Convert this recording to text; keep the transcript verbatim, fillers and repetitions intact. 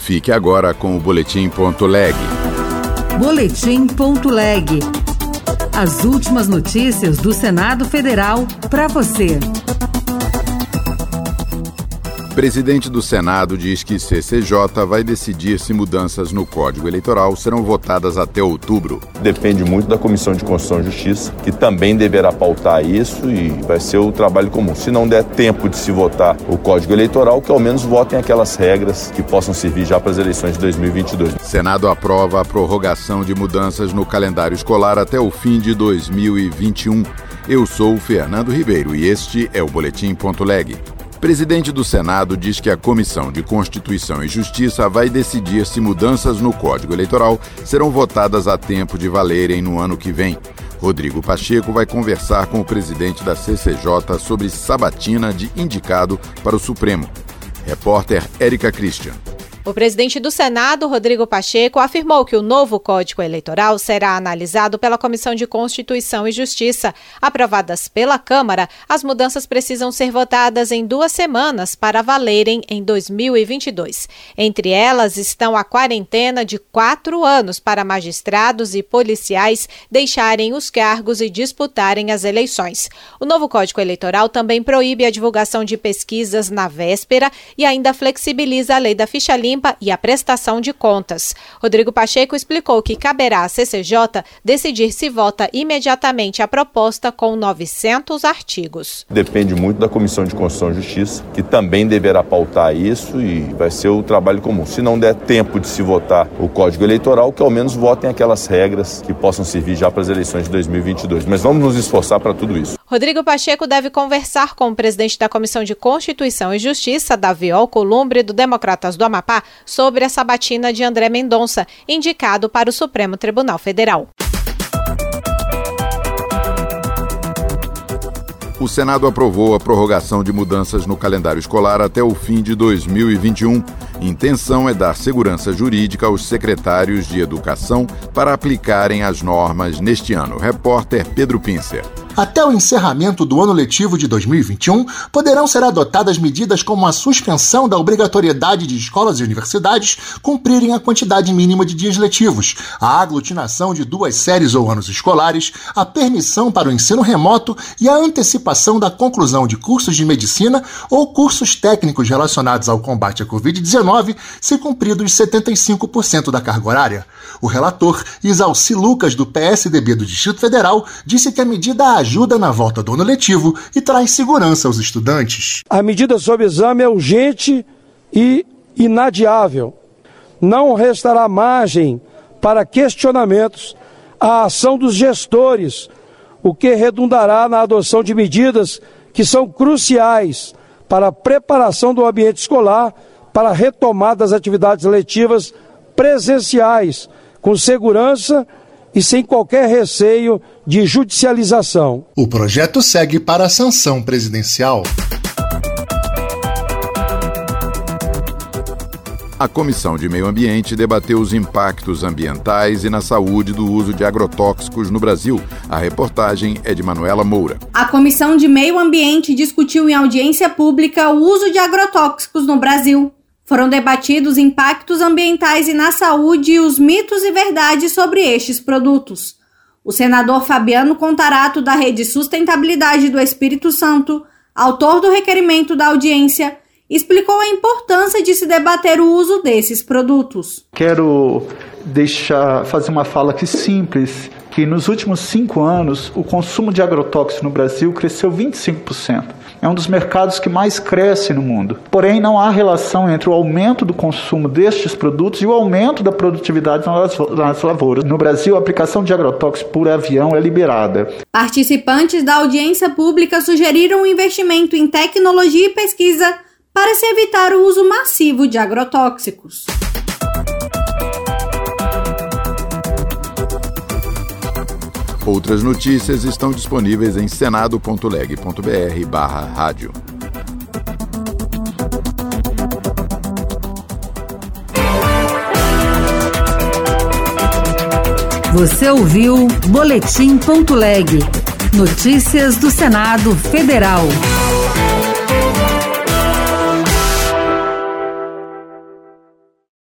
Fique agora com o Boletim.leg. Boletim.leg. As últimas notícias do Senado Federal para você. Presidente do Senado diz que C C J vai decidir se mudanças no Código Eleitoral serão votadas até outubro. Depende muito da Comissão de Constituição e Justiça, que também deverá pautar isso e vai ser o trabalho comum. Se não der tempo de se votar o Código Eleitoral, que ao menos votem aquelas regras que possam servir já para as eleições de dois mil e vinte e dois. Senado aprova a prorrogação de mudanças no calendário escolar até o fim de dois mil e vinte e um. Eu sou o Fernando Ribeiro e este é o Boletim.leg. Presidente do Senado diz que a Comissão de Constituição e Justiça vai decidir se mudanças no Código Eleitoral serão votadas a tempo de valerem no ano que vem. Rodrigo Pacheco vai conversar com o presidente da C C J sobre sabatina de indicado para o Supremo. Repórter Érica Christian. O presidente do Senado, Rodrigo Pacheco, afirmou que o novo Código Eleitoral será analisado pela Comissão de Constituição e Justiça. Aprovadas pela Câmara, as mudanças precisam ser votadas em duas semanas para valerem em dois mil e vinte e dois. Entre elas estão a quarentena de quatro anos para magistrados e policiais deixarem os cargos e disputarem as eleições. O novo Código Eleitoral também proíbe a divulgação de pesquisas na véspera e ainda flexibiliza a lei da ficha limpa e a prestação de contas. Rodrigo Pacheco explicou que caberá à C C J decidir se vota imediatamente a proposta com novecentos artigos. Depende muito da Comissão de Constituição e Justiça, que também deverá pautar isso e vai ser o trabalho comum. Se não der tempo de se votar o Código Eleitoral, que ao menos votem aquelas regras que possam servir já para as eleições de dois mil e vinte e dois. Mas vamos nos esforçar para tudo isso. Rodrigo Pacheco deve conversar com o presidente da Comissão de Constituição e Justiça, Davi Alcolumbre, do Democratas do Amapá, sobre a sabatina de André Mendonça, indicado para o Supremo Tribunal Federal. O Senado aprovou a prorrogação de mudanças no calendário escolar até o fim de dois mil e vinte e um. Intenção é dar segurança jurídica aos secretários de Educação para aplicarem as normas neste ano. Repórter Pedro Pincer. Até o encerramento do ano letivo de dois mil e vinte e um, poderão ser adotadas medidas como a suspensão da obrigatoriedade de escolas e universidades cumprirem a quantidade mínima de dias letivos, a aglutinação de duas séries ou anos escolares, a permissão para o ensino remoto e a antecipação da conclusão de cursos de medicina ou cursos técnicos relacionados ao combate à covid dezenove, se cumpridos setenta e cinco por cento da carga horária. O relator, Isalci Lucas, do P S D B do Distrito Federal, disse que a medida ajuda na volta do ano letivo e traz segurança aos estudantes. A medida sob exame é urgente e inadiável. Não restará margem para questionamentos à ação dos gestores, o que redundará na adoção de medidas que são cruciais para a preparação do ambiente escolar para a retomada das atividades letivas presenciais, com segurança e sem qualquer receio de judicialização. O projeto segue para a sanção presidencial. A Comissão de Meio Ambiente debateu os impactos ambientais e na saúde do uso de agrotóxicos no Brasil. A reportagem é de Manuela Moura. A Comissão de Meio Ambiente discutiu em audiência pública o uso de agrotóxicos no Brasil. Foram debatidos impactos ambientais e na saúde e os mitos e verdades sobre estes produtos. O senador Fabiano Contarato, da Rede Sustentabilidade do Espírito Santo, autor do requerimento da audiência, explicou a importância de se debater o uso desses produtos. Quero deixar, fazer uma fala aqui simples, que nos últimos cinco anos o consumo de agrotóxicos no Brasil cresceu vinte e cinco por cento. É um dos mercados que mais cresce no mundo. Porém, não há relação entre o aumento do consumo destes produtos e o aumento da produtividade nas lavouras. No Brasil, a aplicação de agrotóxicos por avião é liberada. Participantes da audiência pública sugeriram um investimento em tecnologia e pesquisa para se evitar o uso massivo de agrotóxicos. Outras notícias estão disponíveis em senado.leg.br barra rádio. Você ouviu Boletim.leg. Notícias do Senado Federal.